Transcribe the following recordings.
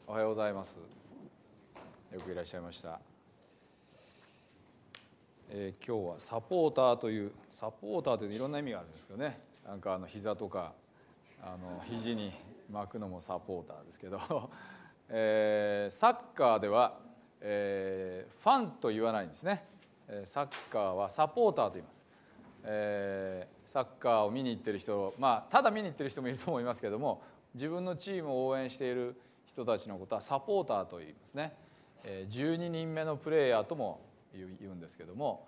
おはようございます。よくいらっしゃいました。今日はサポーターといういろんな意味があるんですけどね、なんか膝とか肘に巻くのもサポーターですけどサッカーでは、ファンと言わないんですね。サッカーはサポーターと言います。サッカーを見に行ってる人、ただ見に行ってる人もいると思いますけども、自分のチームを応援している人たちのことはサポーターと言いますね。12人目のプレーヤーとも言うんですけども、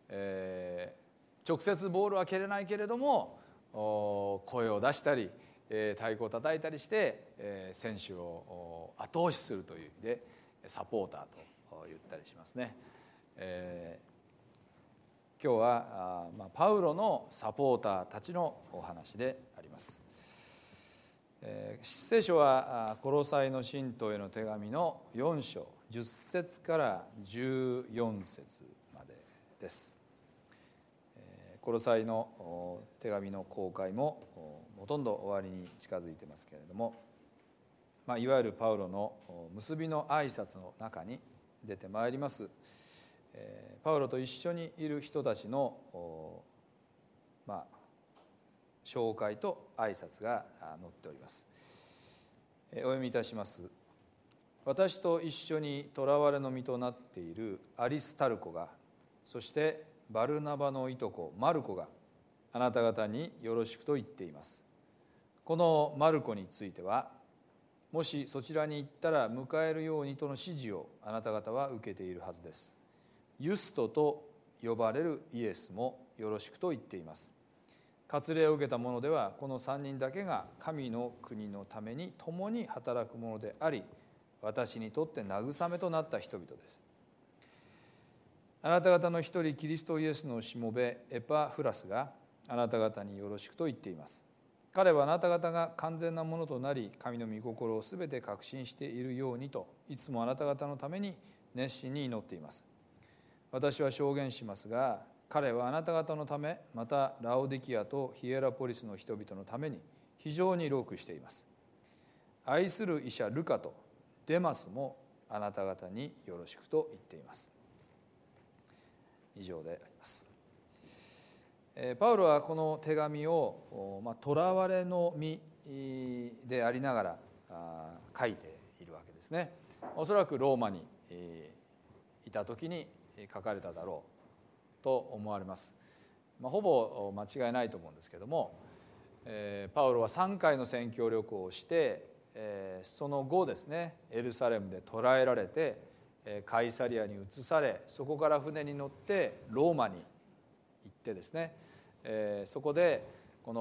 直接ボールは蹴れないけれども声を出したり、太鼓を叩いたりして、選手を後押しするという意味でサポーターと言ったりしますね。今日はパウロのサポーターたちのお話であります。聖書はコロサイの信徒への手紙の4章10節から14節までです。コロサイの手紙の公開もほとんど終わりに近づいてますけれども、いわゆるパウロの結びの挨拶の中に出てまいりますパウロと一緒にいる人たちの紹介と挨拶が載っております。お読みいたします。私と一緒に囚われの身となっているアリスタルコが、そしてバルナバのいとこマルコがあなた方によろしくと言っています。このマルコについては、もしそちらに行ったら迎えるようにとの指示をあなた方は受けているはずです。ユストと呼ばれるイエスもよろしくと言っています。割礼を受けた者ではこの3人だけが神の国のために共に働く者であり、私にとって慰めとなった人々です。あなた方の一人キリストイエスのしもべエパフラスがあなた方によろしくと言っています。彼はあなた方が完全なものとなり、神の御心をすべて確信しているようにといつもあなた方のために熱心に祈っています。私は証言しますが、彼はあなた方のため、またラオディキアとヒエラポリスの人々のために非常に労苦しています。愛する医者ルカとデマスもあなた方によろしくと言っています。以上であります。パウロはこの手紙を囚われの身でありながら書いているわけですね。おそらくローマにいた時に書かれただろうと思われます。ほぼ間違いないと思うんですけども、パウロは3回の宣教旅行をして、その後ですね、エルサレムで捕らえられてカイサリアに移され、そこから船に乗ってローマに行ってですね、そこでこ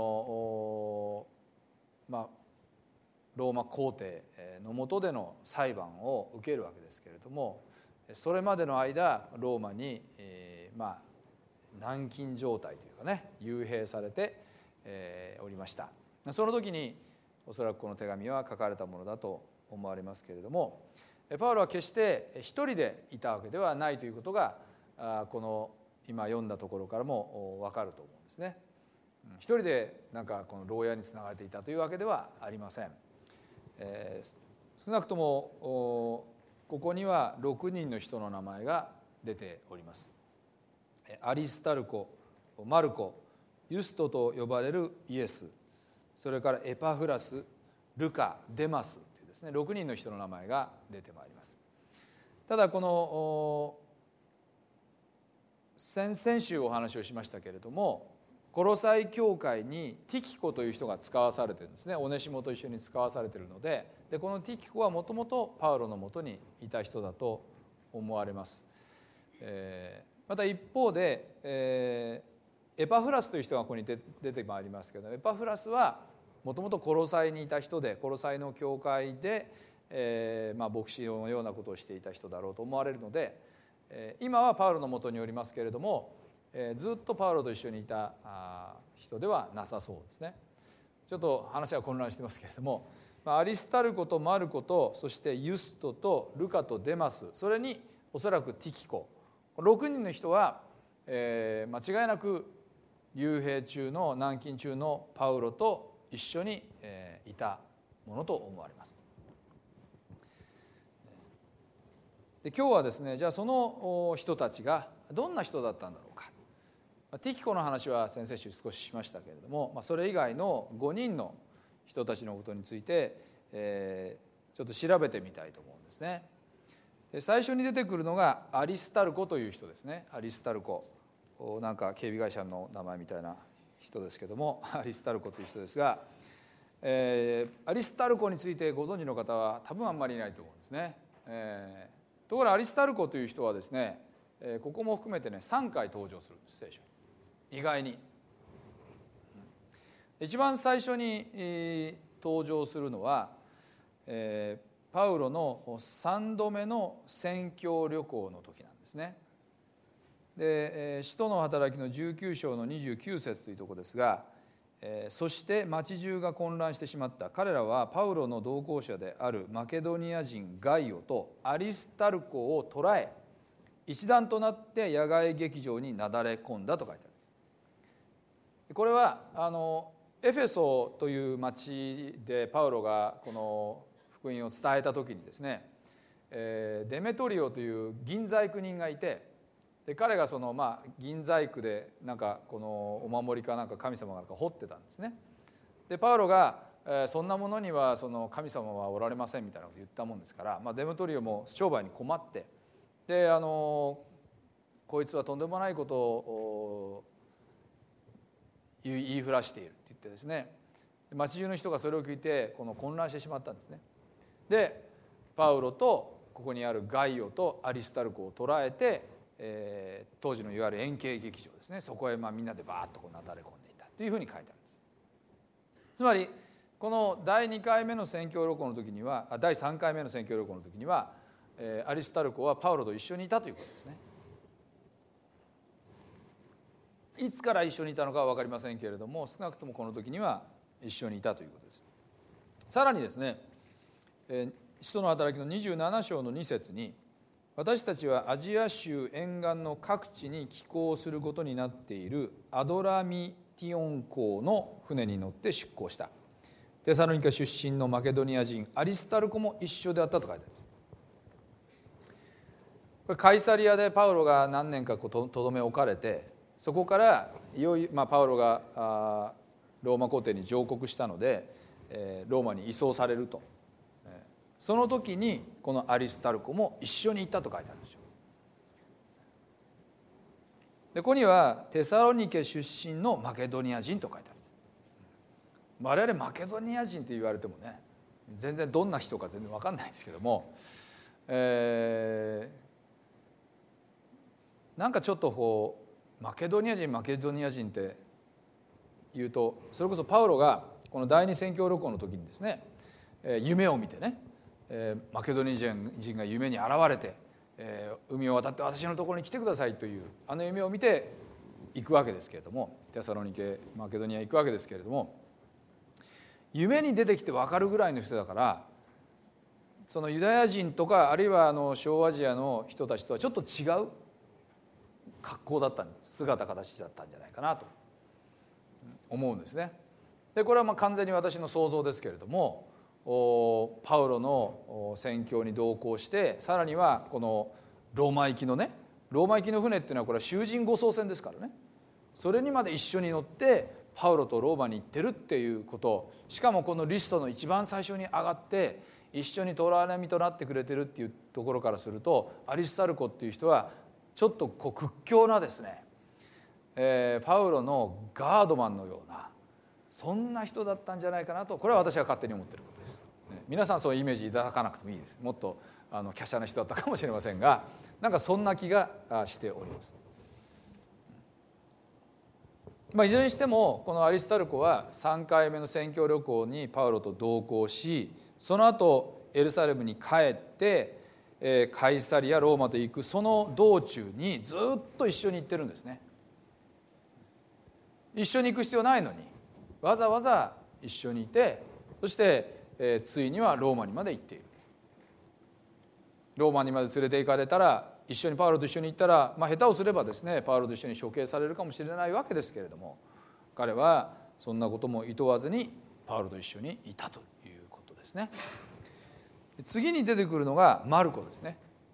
の、ローマ皇帝の下での裁判を受けるわけですけれども、それまでの間ローマに、軟禁状態というかね、幽閉されて、おりました。その時におそらくこの手紙は書かれたものだと思われますけれども、パウロは決して一人でいたわけではないということがこの今読んだところからも分かると思うんですね。一人でこの牢屋につながれていたというわけではありません。少なくともここには6人の人の名前が出ております。アリスタルコ、マルコ、ユストと呼ばれるイエス、それからエパフラス、ルカ、デマスというですね、6人の人の名前が出てまいります。ただこの先々週お話をしましたけれども、コロサイ教会にティキコという人が使わされているんですね。オネシモと一緒に使わされているので、このティキコはもともとパウロのもとにいた人だと思われます。また一方で、エパフラスという人がここに出てまいりますけど、エパフラスはもともとコロサイにいた人で、コロサイの教会で、牧師のようなことをしていた人だろうと思われるので、今はパウロのもとにおりますけれども、ずっとパウロと一緒にいた人ではなさそうですね。ちょっと話は混乱してますけれども、アリスタルコとマルコと、そしてユストとルカとデマス、それにおそらくティキコ、6人の人は、間違いなく幽閉中の軟禁中のパウロと一緒にいたものと思われます。 で今日はですね、じゃあその人たちがどんな人だったんだろうか。ティキコの話は先々週少ししましたけれども、それ以外の5人の人たちのことについて、ちょっと調べてみたいと思うんですね。で最初に出てくるのがアリスタルコという人ですね。アリスタルコ、なんか警備会社の名前みたいな人ですけども、アリスタルコという人ですが、アリスタルコについてご存知の方は多分あんまりいないと思うんですね。ところがアリスタルコという人はですね、ここも含めてね3回登場するんです、聖書に。意外に一番最初に登場するのは、パウロの3度目の宣教旅行の時なんですね。で使徒の働きの19章の29節というところですが、そして町中が混乱してしまった。彼らはパウロの同行者であるマケドニア人ガイオとアリスタルコを捕らえ、一団となって野外劇場になだれ込んだと書いてあるんです。これはエフェソという町でパウロがこの福音を伝えた時にですね、デメトリオという銀細工人がいて、で彼がその銀細工でなんかこのお守りかなんか神様が彫ってたんですね。でパウロがそんなものにはその神様はおられませんみたいなことを言ったもんですから、デメトリオも商売に困って、でこいつはとんでもないことを言いふらしているって言ってですね、町中の人がそれを聞いて混乱してしまったんですね。でパウロとここにあるガイオとアリスタルコを捕らえて、当時のいわゆる円形劇場ですね、そこへみんなでバーッとなだれ込んでいたというふうに書いてあるんです。つまりこの第2回目の宣教旅行の時には、第3回目の宣教旅行の時には、アリスタルコはパウロと一緒にいたということですね。いつから一緒にいたのかは分かりませんけれども、少なくともこの時には一緒にいたということです。さらにですね、使徒の働きの27章の2節に、私たちはアジア州沿岸の各地に寄港することになっているアドラミティオン港の船に乗って出港した。テサロニカ出身のマケドニア人アリスタルコも一緒であったと書いてあるんです。これカイサリアでパウロが何年かとどめ置かれて、そこからいよいよパウロがローマ皇帝に上告したので、ローマに移送されると。その時にこのアリスタルコも一緒に行ったと書いてあるんですよ。でここにはテサロニケ出身のマケドニア人と書いてあるんです。我々マケドニア人って言われてもね、全然どんな人か全然分かんないんですけども、なんかちょっとマケドニア人って言うと、それこそパウロがこの第二宣教旅行の時にですね、夢を見てね、マケドニア人が夢に現れて、海を渡って私のところに来てくださいという夢を見て行くわけですけれども、テサロニケマケドニア行くわけですけれども、夢に出てきて分かるぐらいの人だから、そのユダヤ人とかあるいは小アジアの人たちとはちょっと違う格好だったんです、姿形だったんじゃないかなと思うんですね。でこれは完全に私の想像ですけれども、パウロの宣教に同行して、さらにはこのローマ行きの船っていうのはこれは囚人護送船ですからね、それにまで一緒に乗ってパウロとローマに行ってるっていうこと、しかもこのリストの一番最初に上がって一緒に捕らわれみとなってくれてるっていうところからすると、アリスタルコっていう人はちょっと屈強なですね、パウロのガードマンのようなそんな人だったんじゃないかなと、これは私が勝手に思っていることです。皆さんそういうイメージいただかなくてもいいです。もっと華奢な人だったかもしれませんが、なんかそんな気がしております。いずれにしてもこのアリスタルコは3回目の宣教旅行にパウロと同行し、その後エルサレムに帰ってカイサリアローマと行くその道中にずっと一緒に行ってるんですね。一緒に行く必要ないのにわざわざ一緒にいて、そしてついにはローマにまで行っている。ローマにまで連れて行かれたら、一緒にパウロと一緒に行ったら、下手をすればですねパウロと一緒に処刑されるかもしれないわけですけれども、彼はそんなことも厭わずにパウロと一緒にいたということですね。次に出てくるのがマルコですね。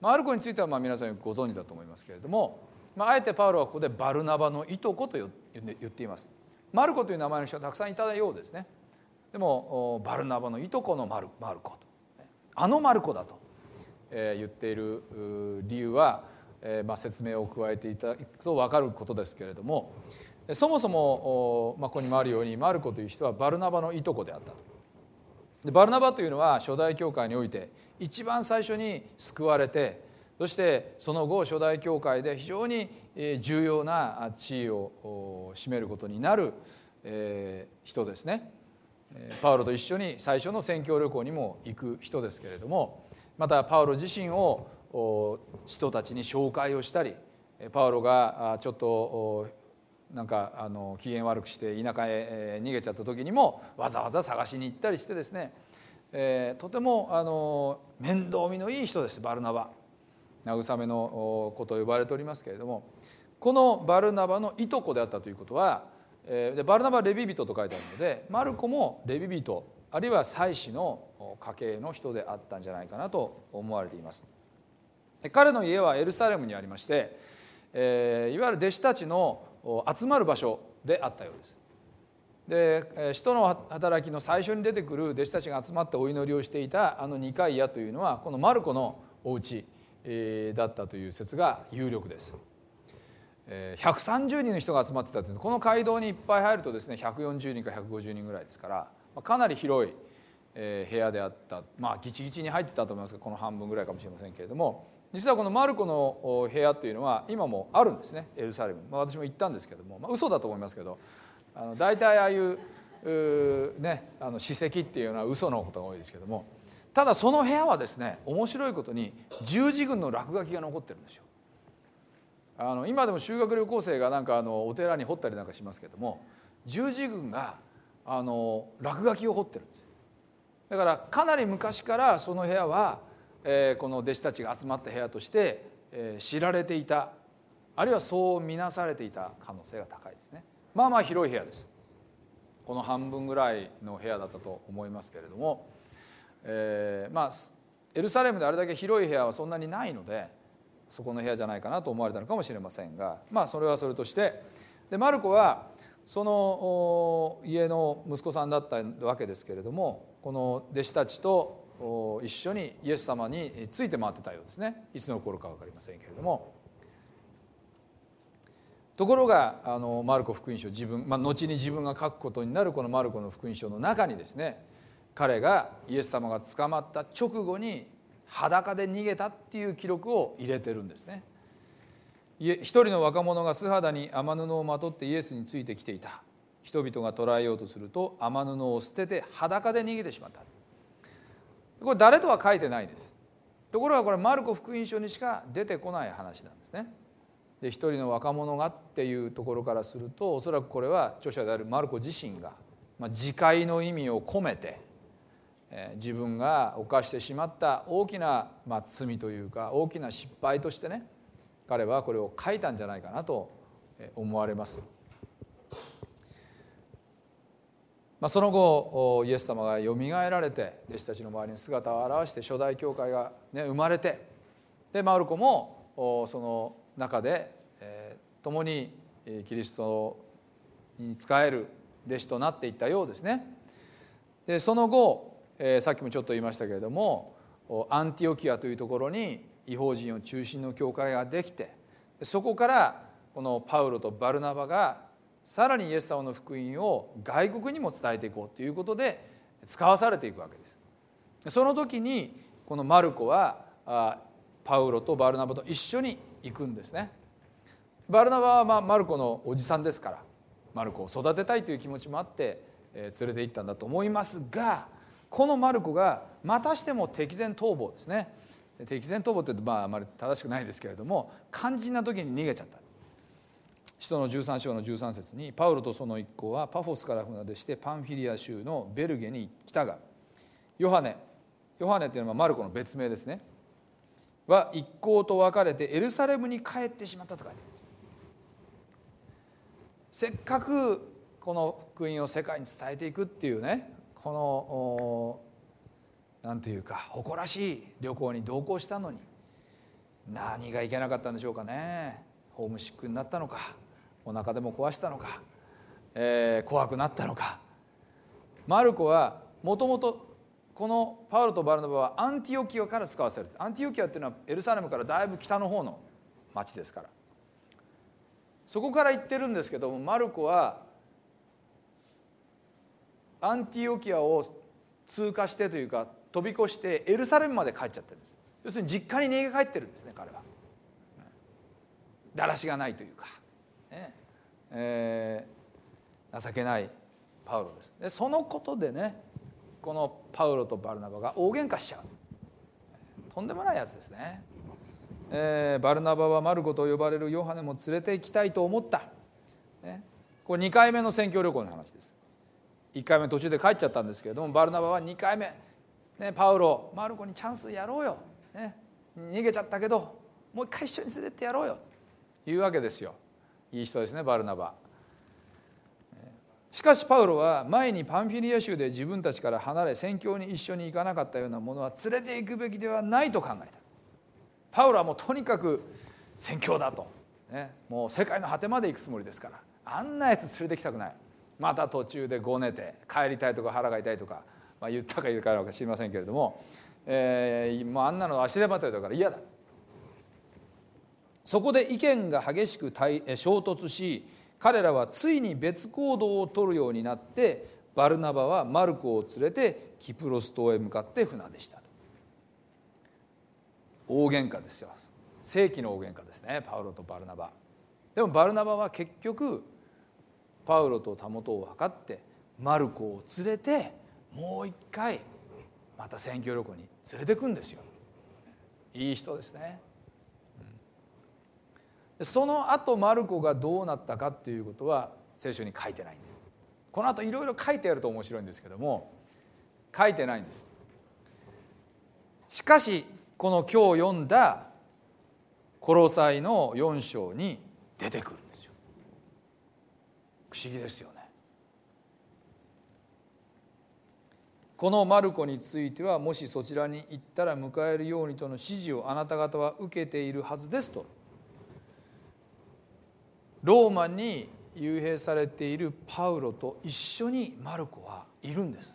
マルコについては皆さんよくご存知だと思いますけれども、あえてパウロはここでバルナバのいとこと言っています。マルコという名前の人がたくさんいたようですね。でもバルナバのいとこのマルコと、あのマルコだと言っている理由は、説明を加えていただくと分かることですけれども、そもそもここにもあるようにマルコという人はバルナバのいとこであったと。でバルナバというのは初代教会において一番最初に救われて、そしてその後初代教会で非常に重要な地位を占めることになる人ですね。パウロと一緒に最初の宣教旅行にも行く人ですけれども、またパウロ自身を人たちに紹介をしたり、パウロがちょっと機嫌悪くして田舎へ逃げちゃった時にもわざわざ探しに行ったりしてですね、とても面倒見のいい人です。バルナバ、慰めの子と呼ばれておりますけれども、このバルナバのいとこであったということは、バルナバはレビ人と書いてあるので、マルコもレビ人あるいは祭司の家系の人であったんじゃないかなと思われています。彼の家はエルサレムにありまして、いわゆる弟子たちの集まる場所であったようです。で、使徒の働きの最初に出てくる弟子たちが集まってお祈りをしていたあのニカイアというのはこのマルコのお家だったという説が有力です。130人の人が集まってたという、この街道にいっぱい入るとですね、140人か150人ぐらいですから、かなり広い部屋であった。ギチギチに入ってたと思いますが、この半分ぐらいかもしれませんけれども、実はこのマルコの部屋というのは今もあるんですね、エルサレム。私も行ったんですけども、嘘だと思いますけど、大体ああいう史跡っていうのは嘘のことが多いですけども、ただその部屋はですね、面白いことに十字軍の落書きが残ってるんですよ。今でも修学旅行生がお寺に彫ったりなんかしますけども、十字軍が落書きを彫ってるんです。だからかなり昔からその部屋は、この弟子たちが集まった部屋として、知られていた、あるいはそう見なされていた可能性が高いですね。広い部屋です。この半分ぐらいの部屋だったと思いますけれども、エルサレムであれだけ広い部屋はそんなにないので、そこの部屋じゃないかなと思われたのかもしれませんが、それはそれとして、でマルコはその家の息子さんだったわけですけれども、この弟子たちと一緒にイエス様について回ってたようですね。いつの頃か分かりませんけれども、ところがマルコ福音書、後に自分が書くことになるこのマルコの福音書の中にですね、彼がイエス様が捕まった直後に裸で逃げたっていう記録を入れてるんですね。一人の若者が素肌に雨布をまとってイエスについてきていた。人々が捕らえようとすると雨布を捨てて裸で逃げてしまった。これ誰とは書いてないです。ところがこれマルコ福音書にしか出てこない話なんですね。で、一人の若者がっていうところからすると、おそらくこれは著者であるマルコ自身が自戒の意味を込めて、自分が犯してしまった大きな罪というか大きな失敗としてね、彼はこれを書いたんじゃないかなと思われます。その後イエス様がよみがえられて弟子たちの周りに姿を現して初代教会が、生まれて、でマルコもその中で共にキリストに仕える弟子となっていったようですね。でその後さっきもちょっと言いましたけれども、アンティオキアというところに異邦人を中心の教会ができて、そこからこのパウロとバルナバがさらにイエス様の福音を外国にも伝えていこうということで使わされていくわけです。その時にこのマルコはパウロとバルナバと一緒に行くんですね。バルナバはマルコのおじさんですから、マルコを育てたいという気持ちもあって連れて行ったんだと思いますが、このマルコがまたしても敵前逃亡ですね。敵前逃亡って言うとあまり正しくないですけれども、肝心な時に逃げちゃった。使徒の13章の13節に、パウロとその一行はパフォスから船出してパンフィリア州のベルゲに来たが、ヨハネっていうのはマルコの別名ですね、は一行と別れてエルサレムに帰ってしまったと書いてあるんです。せっかくこの福音を世界に伝えていくっていうね、このなんていうか誇らしい旅行に同行したのに、 何がいけなかったんでしょうかね。ホームシックになったのか、お腹でも壊したのか、怖くなったのか。マルコはもともとこのパウロとバルナバはアンティオキアから使わされている。アンティオキアっていうのはエルサレムからだいぶ北の方の町ですから、そこから行ってるんですけども、マルコはアンティオキアを通過してというか飛び越してエルサレムまで帰っちゃってるんです。要するに実家に逃げ帰ってるんですね、彼は。だらしがないというか、情けないパウロです。でそのことでね、このパウロとバルナバが大喧嘩しちゃう。とんでもないやつですね。バルナバはマルコと呼ばれるヨハネも連れて行きたいと思った、これ2回目の宣教旅行の話です。1回目途中で帰っちゃったんですけれども、バルナバは2回目、パウロマルコにチャンスやろうよ、逃げちゃったけどもう一回一緒に連れてってやろうよというわけですよ。いい人ですね、バルナバ。しかしパウロは前にパンフィリア州で自分たちから離れ宣教に一緒に行かなかったようなものは連れて行くべきではないと考えた。パウロはもうとにかく宣教だと、もう世界の果てまで行くつもりですから、あんなやつ連れてきたくない。また途中でごねて帰りたいとか腹が痛いとか、言ったか言うかは知りませんけれども、もうあんなの足手まといだから嫌だ。そこで意見が激しく衝突し、彼らはついに別行動を取るようになって、バルナバはマルコを連れてキプロス島へ向かって船出したと。大喧嘩ですよ。世紀の大喧嘩ですね、パウロとバルナバ。でもバルナバは結局パウロとたもとを測ってマルコを連れてもう一回また宣教旅行に連れてくんですよ。いい人ですね。その後マルコがどうなったかっていうことは聖書に書いてないんです。この後いろいろ書いてあると面白いんですけども、書いてないんです。しかしこの今日読んだコロサイの4章に出てくるんですよ。不思議ですよね。このマルコについては、もしそちらに行ったら迎えるようにとの指示をあなた方は受けているはずですと。ローマに幽閉されているパウロと一緒にマルコはいるんです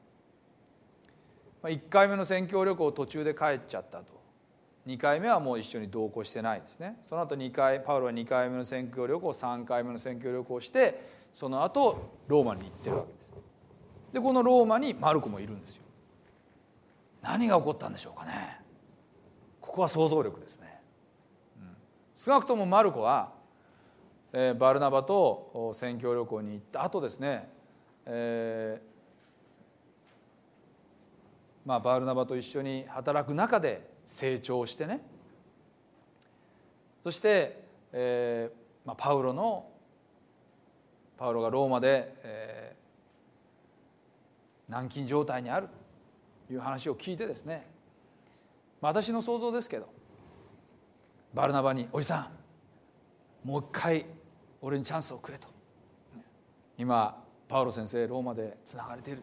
。1回目の宣教旅行途中で帰っちゃったと。2回目はもう一緒に同行してないですね。その後パウロは2回目の宣教旅行、3回目の宣教旅行して、その後ローマに行ってるわけです。でこのローマにマルコもいるんですよ。何が起こったんでしょうかね。ここは想像力ですね。少なくともマルコはバルナバと宣教旅行に行った後ですね、バルナバと一緒に働く中で成長してね、そして、パウロがローマで、軟禁状態にあるという話を聞いてですね、私の想像ですけど、バルナバにおじさんもう一回俺にチャンスをくれと、今パウロ先生ローマでつながれている、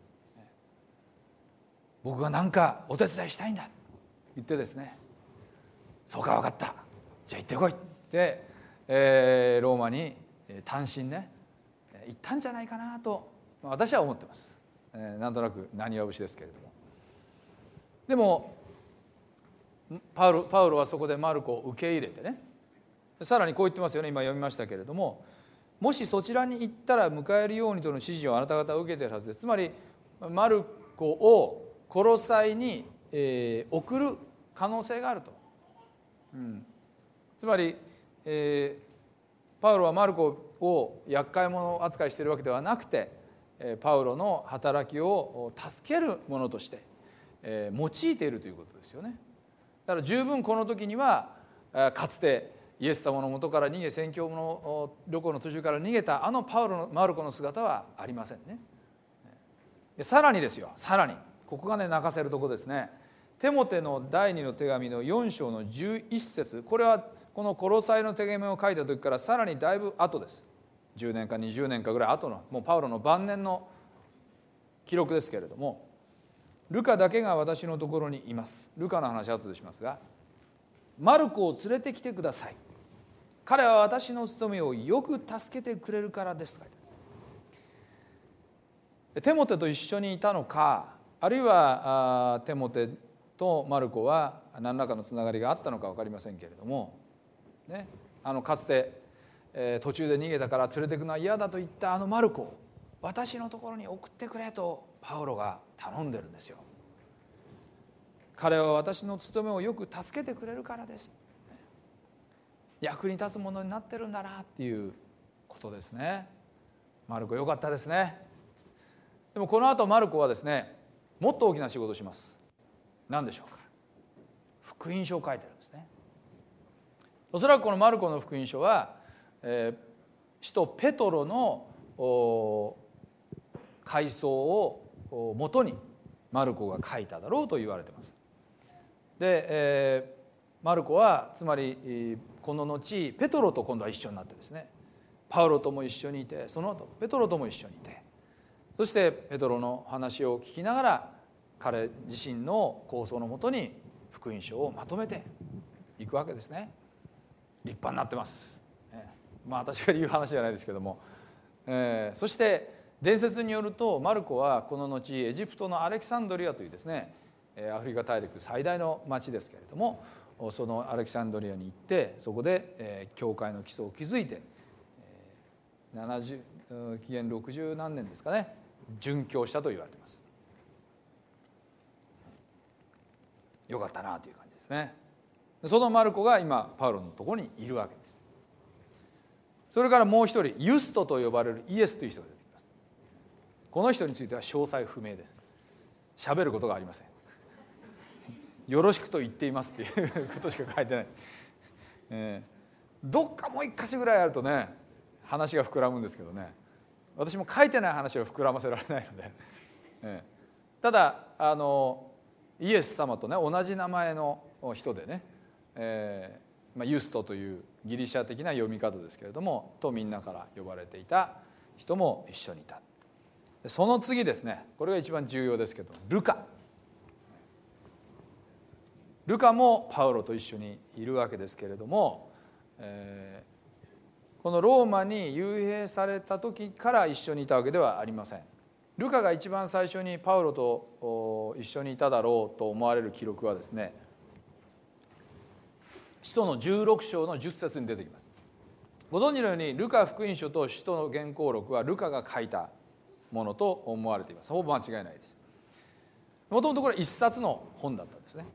僕が何かお手伝いしたいんだ言ってですね、そうか分かった、じゃあ行ってこいって、ローマに単身ね行ったんじゃないかなと私は思ってます。なんとなく浪花節ですけれども。でもパウロはそこでマルコを受け入れてね、さらにこう言ってますよね。今読みましたけれども、もしそちらに行ったら迎えるようにとの指示をあなた方は受けているはずです。つまりマルコをコロサイに、送る可能性があると、つまり、パウロはマルコを厄介者扱いしているわけではなくて、パウロの働きを助けるものとして、用いているということですよね。だから十分この時にはかつてイエス様の元から逃げ宣教の旅行の途中から逃げたあのマルコの姿はありませんね。でさらにですよ、さらにここがね泣かせるところですね。テモテの第2の手紙の4章の11節、これはこのコロサイの手紙を書いた時からさらにだいぶ後です。10年か20年かぐらい後の、もうパウロの晩年の記録ですけれども、ルカだけが私のところにいます。ルカの話は後でしますが、 マルコを連れてきてください。彼は私の務めをよく助けてくれるからです」と書いてあります。テモテと一緒にいたのか、あるいはテモテとマルコは何らかのつながりがあったのか分かりませんけれども、ね、かつて、途中で逃げたから連れてくのは嫌だと言ったマルコを私のところに送ってくれとパウロが頼んでるんですよ。彼は私の務めをよく助けてくれるからです。役に立つものになってるんだなっていうことですね。マルコよかったですね。でもこの後マルコはですね、もっと大きな仕事をします。何でしょうか。福音書を書いてるんですね。おそらくこのマルコの福音書は、使徒ペトロの回想をもとにマルコが書いただろうと言われています。で、マルコはつまりこの後ペトロと今度は一緒になってですね、パウロとも一緒にいて、その後ペトロとも一緒にいて、そしてペトロの話を聞きながら彼自身の構想のもとに福音書をまとめていくわけですね。立派になってます。私が言う話じゃないですけども、そして伝説によるとマルコはこの後エジプトのアレキサンドリアというですね、アフリカ大陸最大の町ですけれども、そのアレキサンドリアに行ってそこで教会の基礎を築いて、紀元60何年ですかね、殉教したと言われています。よかったなという感じですね。そのマルコが今パウロのところにいるわけです。それからもう一人ユストと呼ばれるイエスという人が出てきます。この人については詳細不明です。喋ることがありません。よろしくと言っていますということしか書いてない。どっかもう一箇所ぐらいあるとね、話が膨らむんですけどね、私も書いてない話を膨らませられないので、ただイエス様とね同じ名前の人でね、ユストというギリシャ的な読み方ですけれども、とみんなから呼ばれていた人も一緒にいた。その次ですね、これが一番重要ですけど、ルカもパウロと一緒にいるわけですけれども、このローマに幽閉された時から一緒にいたわけではありません。ルカが一番最初にパウロと一緒にいただろうと思われる記録はですね、使徒の16章の10節に出てきます。ご存知のようにルカ福音書と使徒の原稿録はルカが書いたものと思われています。ほぼ間違いないです。もともとこれ一冊の本だったんですね。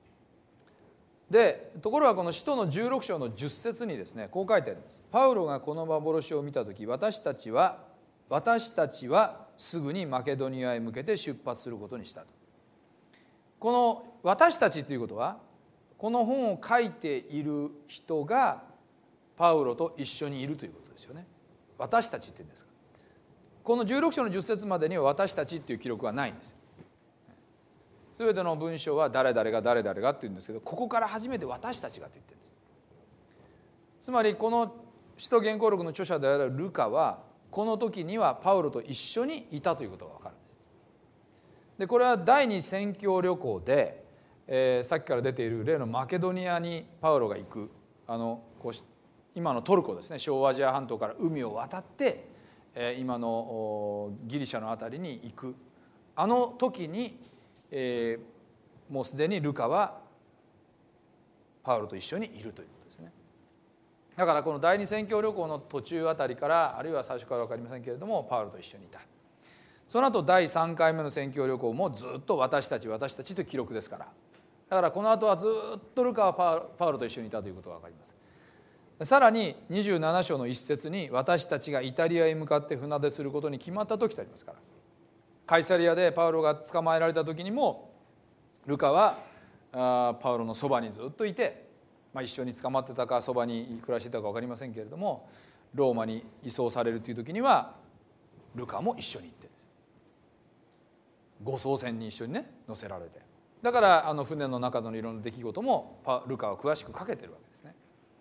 でところがこの使徒の16章の10節にですね、こう書いてあります。パウロがこの幻を見たとき、私たちはすぐにマケドニアへ向けて出発することにしたと。この私たちということは、この本を書いている人がパウロと一緒にいるということですよね。私たちって言うんですか。この16章の10節までには私たちっていう記録はないんです。すべての文章は誰々が誰々がって言うんですけど、ここから初めて私たちがと言ってるんです。つまりこの使徒原稿録の著者であるルカはこの時にはパウロと一緒にいたということが分かるんです。でこれは第二宣教旅行で、さっきから出ている例のマケドニアにパウロが行く、今のトルコですね、小アジア半島から海を渡って、今のギリシャのあたりに行くあの時に、もうすでにルカはパウロと一緒にいるということですね。だからこの第二宣教旅行の途中あたりから、あるいは最初から分かりませんけれども、パウロと一緒にいた。その後第3回目の宣教旅行もずっと私たちという記録ですから、だからこの後はずっとルカはパウロと一緒にいたということが分かります。さらに27章の一節に、私たちがイタリアへ向かって船出することに決まった時とありますから、カイサリアでパウロが捕まえられた時にもルカはパウロのそばにずっといて、一緒に捕まってたかそばに暮らしてたか分かりませんけれども、ローマに移送されるという時にはルカも一緒に行って、護送船に一緒にね乗せられて、だから船の中のいろんな出来事もルカは詳しく書けてるわけですね。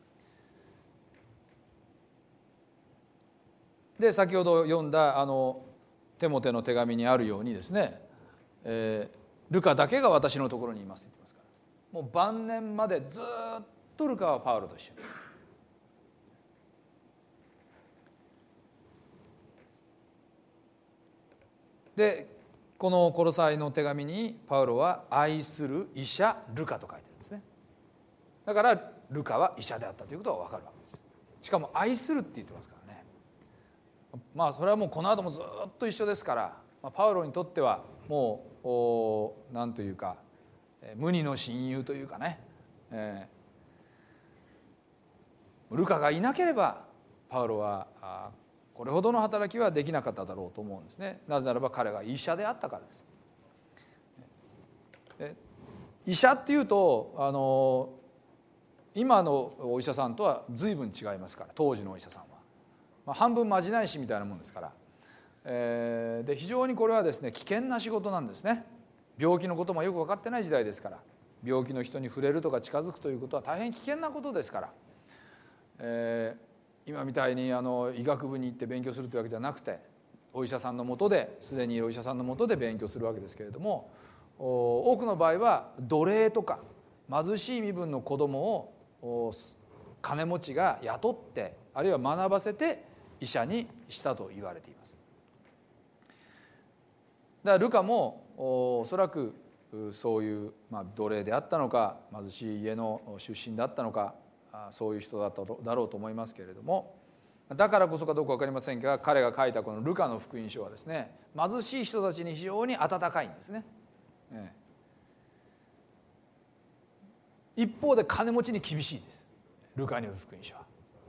で先ほど読んだテモテの手紙にあるようにですね、ルカだけが私のところにいますと言ってますかもう晩年までずっとルカはパウロと一緒に。でこのコロサイの手紙にパウロは愛する医者ルカと書いてるんですね。だからルカは医者であったということが分かるわけです。しかも愛するって言ってますからね。それはもうこの後もずっと一緒ですから、パウロにとってはもう何というか無二の親友というかね、ルカがいなければパウロはこれほどの働きはできなかっただろうと思うんですね。なぜならば彼が医者であったからです。医者っていうと今のお医者さんとは随分違いますから、当時のお医者さんは、半分まじない師みたいなもんですから、で非常にこれはですね危険な仕事なんですね。病気のこともよく分かってない時代ですから、病気の人に触れるとか近づくということは大変危険なことですから、今みたいに医学部に行って勉強するというわけじゃなくて、お医者さんの下ですでにいるお医者さんの下で勉強するわけですけれども、多くの場合は奴隷とか貧しい身分の子供を金持ちが雇って、あるいは学ばせて医者にしたと言われています。だからルカもおそらくそういう奴隷であったのか、貧しい家の出身だったのか、そういう人だっただろうと思いますけれども、だからこそかどうか分かりませんが、彼が書いたこのルカの福音書はですね、貧しい人たちに非常に温かいんですね。一方で金持ちに厳しいです、ルカによる福音書は。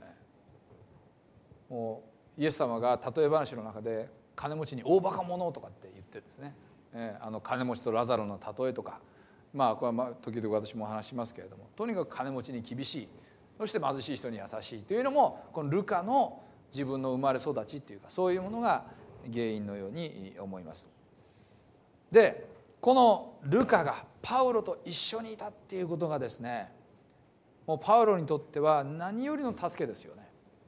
もうイエス様が例え話の中で金持ちに大バカ者とかって言ってですね、金持ちとラザロの例えとか、これは時々私も話しますけれども、とにかく金持ちに厳しい、そして貧しい人に優しいというのもこのルカの自分の生まれ育ちっていうか、そういうものが原因のように思います。でこのルカがパウロと一緒にいたっていうことがですね、もうパウロにとっては何よりの助けですよね。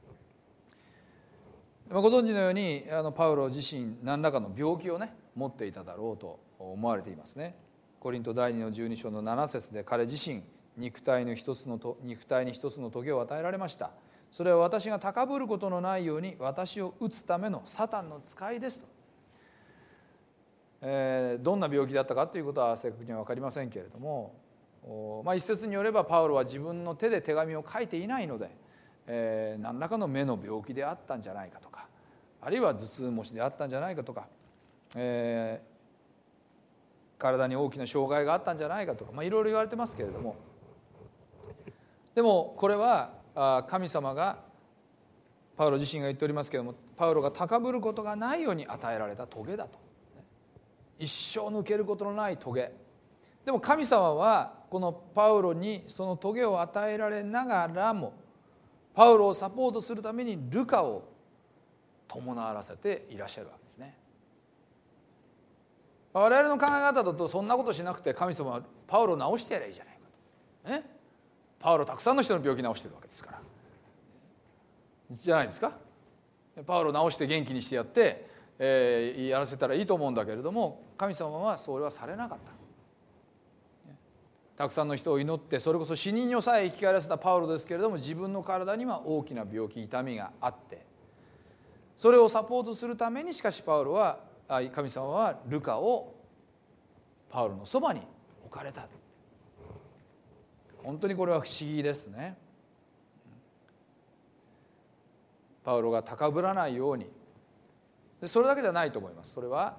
ご存知のようにパウロ自身何らかの病気をね持っていただろうと思われていますね。コリント第2の12章の7節で、彼自身肉体に一つの棘を与えられました。それは私が高ぶることのないように私を打つためのサタンの使いですと。どんな病気だったかということは正確には分かりませんけれども、一説によればパウロは自分の手で手紙を書いていないので、何らかの目の病気であったんじゃないかとか、あるいは頭痛持ちであったんじゃないかとか、体に大きな障害があったんじゃないかとか、いろいろ言われてますけれども、でもこれは神様がパウロ自身が言っておりますけれども、パウロが高ぶることがないように与えられた棘だと。一生抜けることのない棘でも、神様はこのパウロにその棘を与えられながらも、パウロをサポートするためにルカを伴わせていらっしゃるわけですね。我々の考え方だと、そんなことしなくて神様はパウロを治してやればいいじゃないかと、パウロたくさんの人の病気を治してるわけですから、じゃないですか。パウロを治して元気にしてやって、やらせたらいいと思うんだけれども、神様はそれはされなかった。たくさんの人を祈って、それこそ死人をさえ生き返らせたパウロですけれども、自分の体には大きな病気、痛みがあって、それをサポートするためにしかし神様はルカをパウロのそばに置かれた。本当にこれは不思議ですね。パウロが高ぶらないように。それだけじゃないと思います。それは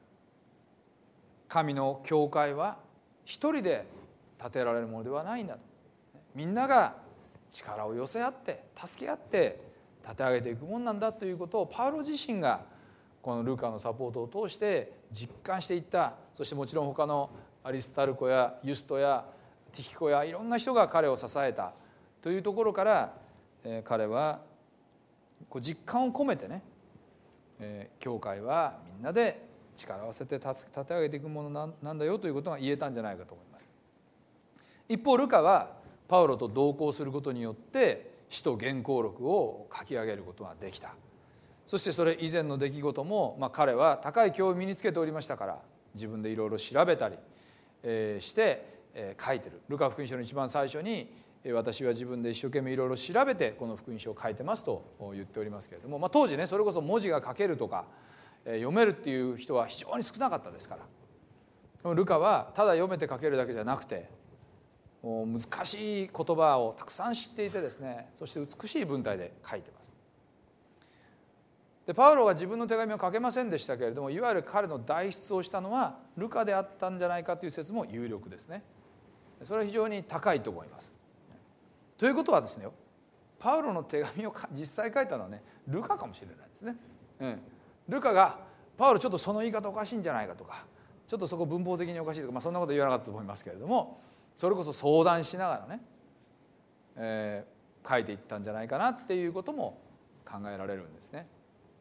神の教会は一人で建てられるものではないんだと。みんなが力を寄せ合って助け合って立て上げていくものなんだということを、パウロ自身がこのルカのサポートを通して実感していった。そしてもちろん他のアリスタルコやユストやティヒコやいろんな人が彼を支えたというところから、彼は実感を込めてね、教会はみんなで力を合わせて立て上げていくものなんだよということが言えたんじゃないかと思います。一方ルカはパウロと同行することによって使徒原稿録を書き上げることができた。そしてそれ以前の出来事も、彼は高い教養を身につけておりましたから、自分でいろいろ調べたりして書いてる。ルカ福音書の一番最初に私は自分で一生懸命いろいろ調べてこの福音書を書いてますと言っておりますけれども、当時ねそれこそ文字が書けるとか読めるっていう人は非常に少なかったですから、でもルカはただ読めて書けるだけじゃなくてもう難しい言葉をたくさん知っていてですね、そして美しい文体で書いてます。でパウロが自分の手紙を書けませんでしたけれども、いわゆる彼の代筆をしたのはルカであったんじゃないかという説も有力ですね。それは非常に高いと思います。ということはですね、パウロの手紙を実際書いたのはねルカかもしれないですね。ルカがパウロちょっとその言い方おかしいんじゃないかとか、ちょっとそこ文法的におかしいとか、そんなこと言わなかったと思いますけれども、それこそ相談しながらね、書いていったんじゃないかなっていうことも考えられるんですね。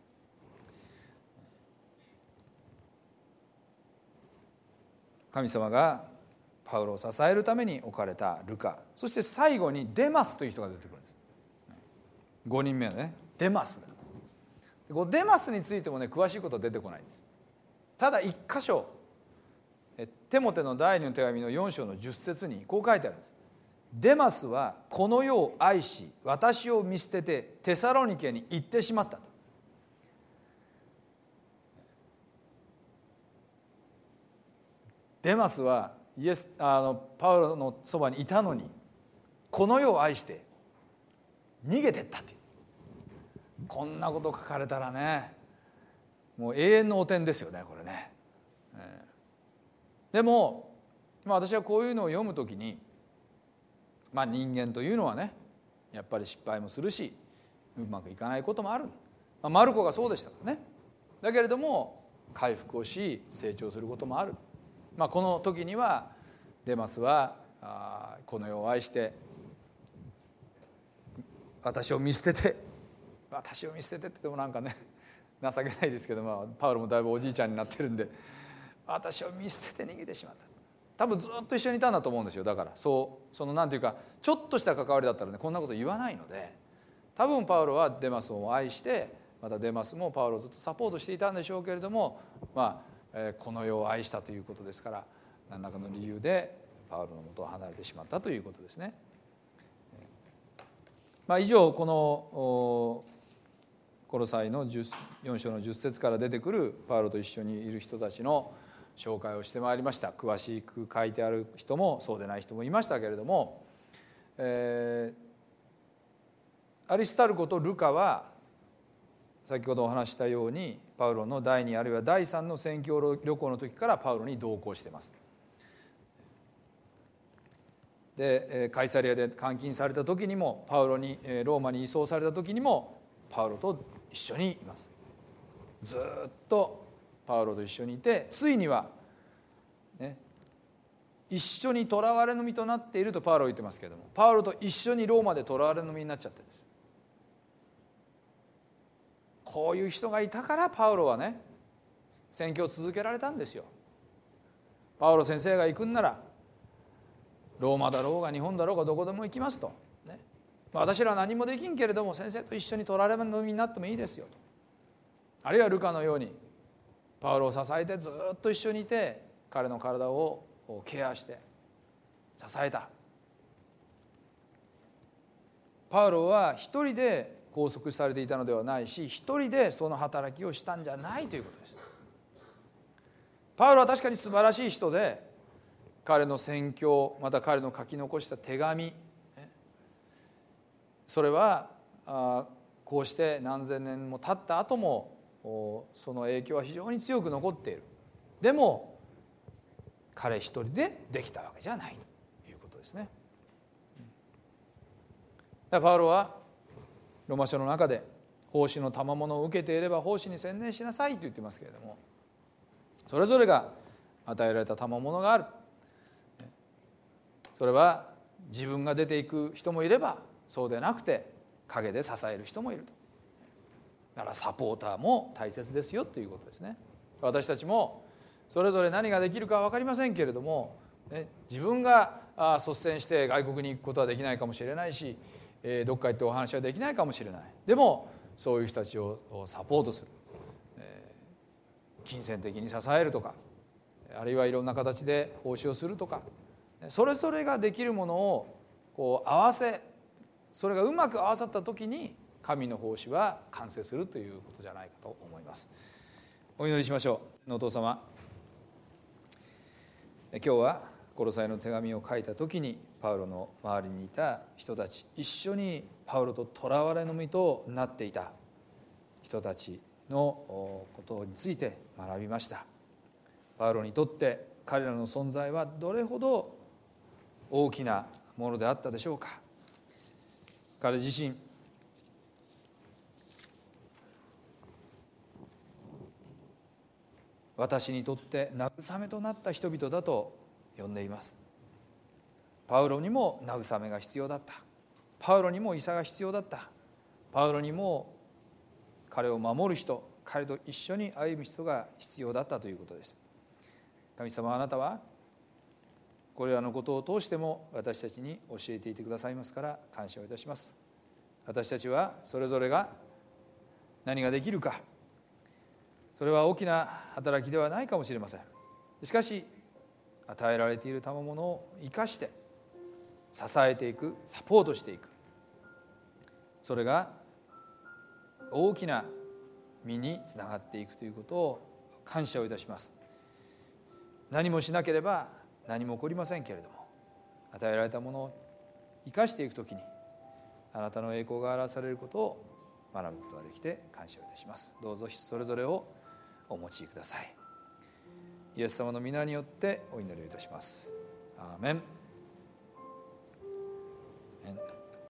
神様がパウロを支えるために置かれたルカ、そして最後にデマスという人が出てくるんです。5人目のねデマスなんです。デマスについてもね詳しいことは出てこないんです。ただ一箇所テモテの第2の手紙の4章の10節にこう書いてあるんです。デマスはこの世を愛し私を見捨ててテサロニケに行ってしまったと。デマスはパウロのそばにいたのにこの世を愛して逃げてったという、こんなこと書かれたらねもう永遠の汚点ですよねこれね。でも、私はこういうのを読むときに、人間というのはねやっぱり失敗もするしうまくいかないこともある。マルコがそうでしたからね。だけれども回復をし成長することもある。この時にはデマスはこの世を愛して私を見捨ててって言ってもなんかね情けないですけど、パウロもだいぶおじいちゃんになってるんで、私を見捨てて逃げてしまった。多分ずっと一緒にいたんだと思うんですよ。だからそのなんていうかちょっとした関わりだったらねこんなこと言わないので、多分パウロはデマスを愛して、またデマスもパウロをずっとサポートしていたんでしょうけれども、この世を愛したということですから、何らかの理由でパウロの元を離れてしまったということですね。以上このコロサイの4章の10節から出てくるパウロと一緒にいる人たちの紹介をしてまいりました。詳しく書いてある人もそうでない人もいましたけれども、アリスタルコとルカは先ほどお話したようにパウロの第2あるいは第3の宣教旅行の時からパウロに同行しています。でカイサリアで監禁された時にもパウロにローマに移送された時にもパウロと一緒にいます。ずっとパウロと一緒にいて、ついには、一緒に囚われの身となっているとパウロは言ってますけれども、パウロと一緒にローマで囚われの身になっちゃってるんです。こういう人がいたからパウロはね宣教を続けられたんですよ。パウロ先生が行くんならローマだろうが日本だろうがどこでも行きますと、私らは何もできんけれども先生と一緒に囚われの身になってもいいですよと。あるいはルカのようにパウロを支えてずっと一緒にいて彼の体をケアして支えた。パウロは一人で拘束されていたのではないし、一人でその働きをしたんじゃないということです。パウロは確かに素晴らしい人で、彼の宣教、また彼の書き残した手紙、それはこうして何千年も経った後もその影響は非常に強く残っている。でも彼一人でできたわけじゃないということですね。パウロはローマ書の中で奉仕の賜物を受けていれば奉仕に専念しなさいと言ってますけれども、それぞれが与えられた賜物がある。それは自分が出ていく人もいればそうでなくて陰で支える人もいると。だからサポーターも大切ですよということですね。私たちもそれぞれ何ができるかは分かりませんけれども、自分が率先して外国に行くことはできないかもしれないし、どっか行ってお話はできないかもしれない。でもそういう人たちをサポートする、金銭的に支えるとか、あるいはいろんな形で奉仕をするとか、 それぞれができるものを合わせ、それがうまく合わさった時に神の奉仕は完成するということじゃないかと思います。お祈りしましょう。お父様、今日はコロサイの手紙を書いた時にパウロの周りにいた人たち、一緒にパウロと囚われの身となっていた人たちのことについて学びました。パウロにとって彼らの存在はどれほど大きなものであったでしょうか。彼自身、私にとって慰めとなった人々だと呼んでいます。パウロにも慰めが必要だった。パウロにも医者が必要だった。パウロにも彼を守る人、彼と一緒に歩む人が必要だったということです。神様、あなたはこれらのことを通しても私たちに教えていてくださいますから感謝をいたします。私たちはそれぞれが何ができるか、それは大きな働きではないかもしれません。しかし与えられている賜物を生かして支えていく、サポートしていく、それが大きな実につながっていくということを感謝をいたします。何もしなければ何も起こりませんけれども、与えられたものを生かしていくときにあなたの栄光が表されることを学ぶことができて感謝をいたします。どうぞそれぞれをお持ちください。イエス様の皆によってお祈りをいたします。アーメン。